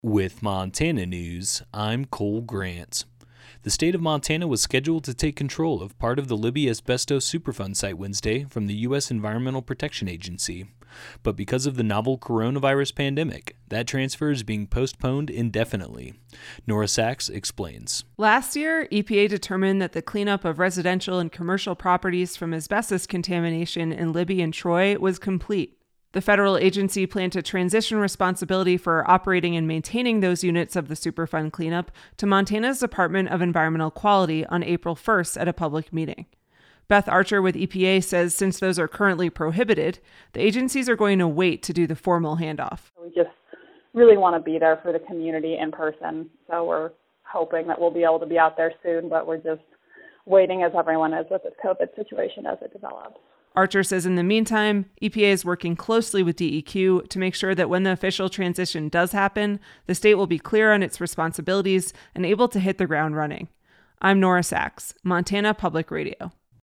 With Montana News, I'm Cole Grant. The state of Montana was scheduled to take control of part of the Libby Asbestos Superfund site Wednesday from the U.S. Environmental Protection Agency. But because of the novel coronavirus pandemic, that transfer is being postponed indefinitely. Nora Sachs explains. Last year, EPA determined that the cleanup of residential and commercial properties from asbestos contamination in Libby and Troy was complete. The federal agency planned to transition responsibility for operating and maintaining those units of the Superfund cleanup to Montana's Department of Environmental Quality on April 1st at a public meeting. Beth Archer with EPA says since those are currently prohibited, the agencies are going to wait to do the formal handoff. We just really want to be there for the community in person, so we're hoping that we'll be able to be out there soon, but we're just waiting as everyone is with this COVID situation as it develops. Archer says in the meantime, EPA is working closely with DEQ to make sure that when the official transition does happen, the state will be clear on its responsibilities and able to hit the ground running. I'm Nora Sachs, Montana Public Radio.